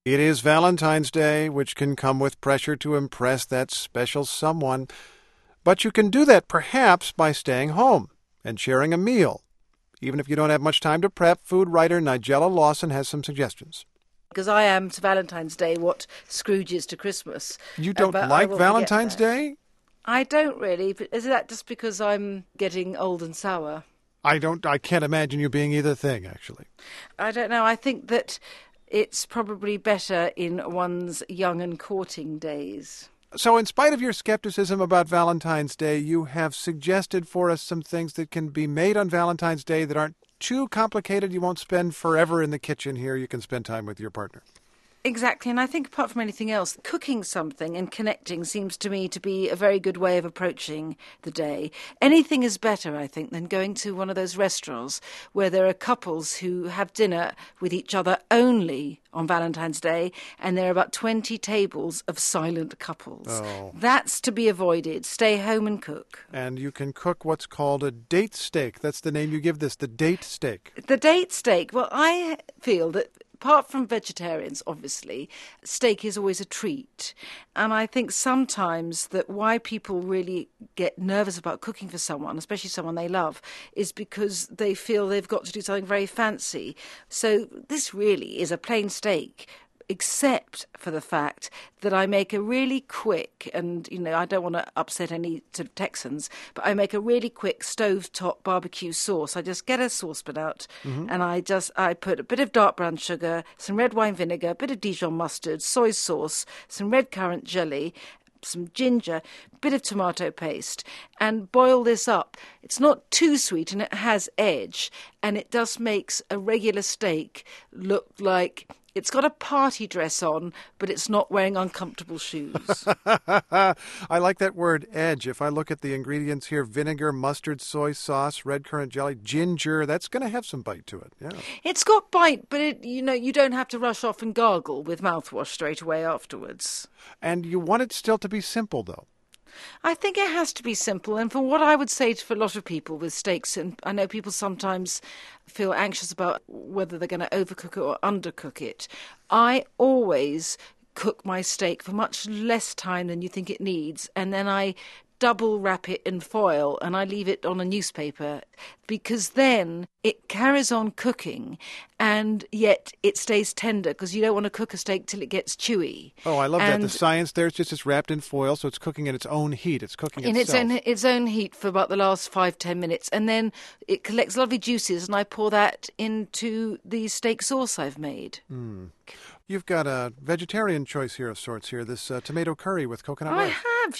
It is Valentine's Day, which can come with pressure to impress that special someone. But you can do that perhaps by staying home and sharing a meal. Even if you don't have much time to prep, food writer Nigella Lawson has some suggestions. Because I am to Valentine's Day what Scrooge is to Christmas. You don't like Valentine's Day? I don't really, but is that just because I'm getting old and sour? I can't imagine you being either thing, actually. I don't know. I think that it's probably better in one's young and courting days. So in spite of your skepticism about Valentine's Day, you have suggested for us some things that can be made on Valentine's Day that aren't too complicated. You won't spend forever in the kitchen here. You can spend time with your partner. Exactly, and I think apart from anything else, cooking something and connecting seems to me to be a very good way of approaching the day. Anything is better, I think, than going to one of those restaurants where there are couples who have dinner with each other only on Valentine's Day, and there are about 20 tables of silent couples. Oh. That's to be avoided. Stay home and cook. And you can cook what's called a date steak. That's the name you give this, the date steak. The date steak, well, I feel that apart from vegetarians, obviously, steak is always a treat. And I think sometimes that why people really get nervous about cooking for someone, especially someone they love, is because they feel they've got to do something very fancy. So this really is a plain steak, except for the fact that I make a really quick, and, I don't want to upset any sort of Texans, but I make a really quick stovetop barbecue sauce. I just get a saucepan out and I put a bit of dark brown sugar, some red wine vinegar, a bit of Dijon mustard, soy sauce, some red currant jelly, some ginger, bit of tomato paste, and boil this up. It's not too sweet and it has edge, and it just makes a regular steak look like it's got a party dress on, but it's not wearing uncomfortable shoes. I like that word, edge. If I look at the ingredients here, vinegar, mustard, soy sauce, red currant jelly, ginger, that's going to have some bite to it. Yeah. It's got bite, but you don't have to rush off and gargle with mouthwash straight away afterwards. And you want it still to be simple, though. I think it has to be simple, and for what I would say for a lot of people with steaks, and I know people sometimes feel anxious about whether they're going to overcook it or undercook it, I always cook my steak for much less time than you think it needs, and then I double wrap it in foil and I leave it on a newspaper, because then it carries on cooking and yet it stays tender, because you don't want to cook a steak till it gets chewy. Oh, I love that. The science there is just it's wrapped in foil, so it's cooking in its own heat. It's cooking itself. In its own heat for about the last 5-10 minutes, and then it collects lovely juices, and I pour that into the steak sauce I've made. You've got a vegetarian choice here of sorts here, this tomato curry with coconut rice.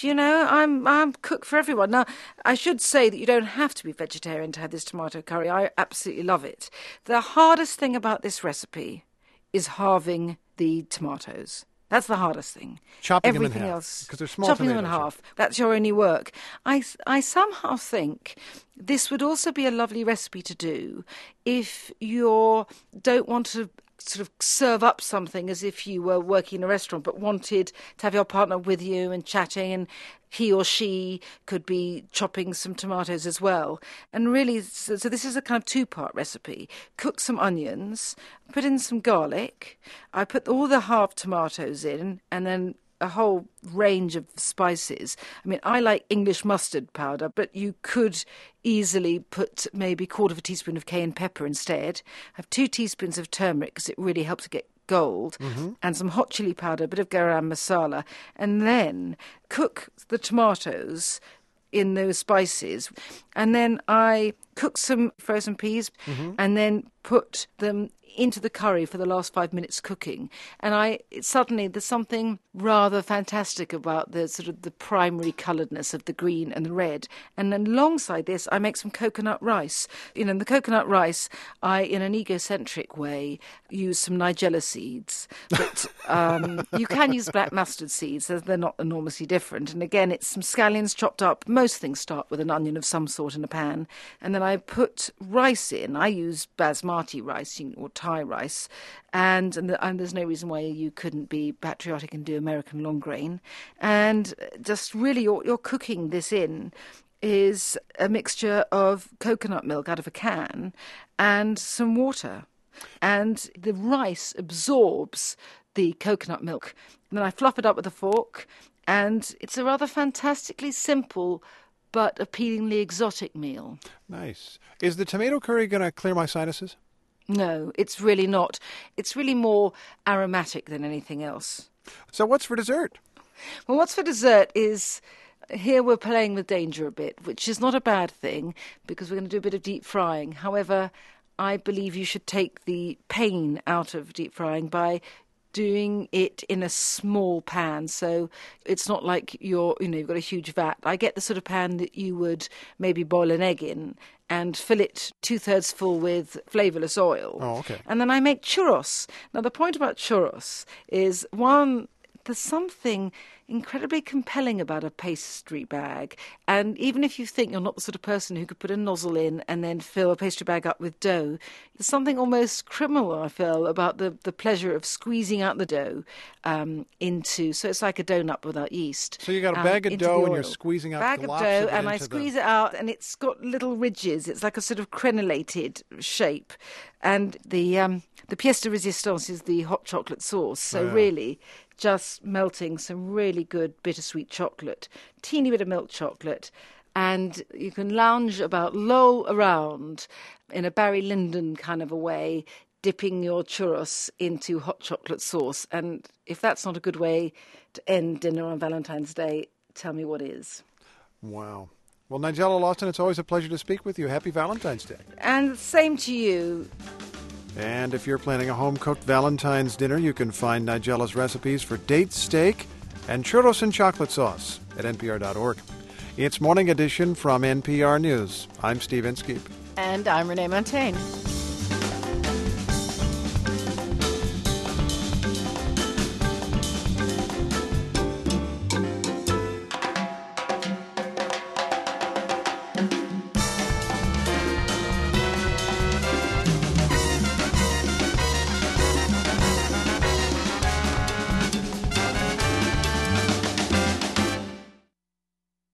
I have, I'm cook for everyone. Now, I should say that you don't have to be vegetarian to have this tomato curry. I absolutely love it. The hardest thing about this recipe is halving the tomatoes. That's the hardest thing. Chopping Everything them in half, else, because they're small chopping tomatoes. them in half. That's your only work. I somehow think this would also be a lovely recipe to do if you don't want to sort of serve up something as if you were working in a restaurant, but wanted to have your partner with you and chatting, and he or she could be chopping some tomatoes as well. And really, so this is a kind of two-part recipe. Cook some onions, put in some garlic. I put all the halved tomatoes in, and then a whole range of spices. I mean, I like English mustard powder, but you could easily put maybe 1/4 teaspoon of cayenne pepper instead. Have 2 teaspoons of turmeric, because it really helps to get gold, and some hot chili powder, a bit of garam masala, and then cook the tomatoes in those spices. And then I cook some frozen peas and then put them into the curry for the last 5 minutes cooking. And suddenly there's something rather fantastic about the sort of the primary colouredness of the green and the red. And then alongside this, I make some coconut rice. In the coconut rice, I, in an egocentric way, use some nigella seeds. But you can use black mustard seeds. They're not enormously different. And again, it's some scallions chopped up. Most things start with an onion of some sort in a pan. And then I put rice in. I use basmati rice or Thai rice, and there's no reason why you couldn't be patriotic and do American long grain. And just really, you're cooking this in is a mixture of coconut milk out of a can and some water. and the rice absorbs the coconut milk. And then I fluff it up with a fork, and it's a rather fantastically simple but appealingly exotic meal. Nice. Is the tomato curry going to clear my sinuses? No, it's really not. It's really more aromatic than anything else. So what's for dessert? Well, what's for dessert is, here we're playing with danger a bit, which is not a bad thing because we're going to do a bit of deep frying. However, I believe you should take the pain out of deep frying by doing it in a small pan, so it's not like you've got a huge vat. I get the sort of pan that you would maybe boil an egg in and fill it 2/3 full with flavourless oil. Oh, okay. And then I make churros. Now, the point about churros is, one, there's something incredibly compelling about a pastry bag. And even if you think you're not the sort of person who could put a nozzle in and then fill a pastry bag up with dough, there's something almost criminal, I feel, about the pleasure of squeezing out the dough into, so it's like a donut without yeast. So you got a bag of dough and you're squeezing out bag the of lots dough, of it and I into squeeze it out, and it's got little ridges. It's like a sort of crenellated shape. And the pièce de résistance is the hot chocolate sauce. So really, just melting some really good bittersweet chocolate, teeny bit of milk chocolate, and you can lounge about, loll around in a Barry Lyndon kind of a way, dipping your churros into hot chocolate sauce. And if that's not a good way to end dinner on Valentine's Day, tell me what is. Wow. Well, Nigella Lawson, it's always a pleasure to speak with you. Happy Valentine's Day. And same to you. And if you're planning a home-cooked Valentine's dinner, you can find Nigella's recipes for date steak and churros and chocolate sauce at npr.org. It's Morning Edition from NPR News. I'm Steve Inskeep. And I'm Renee Montaigne.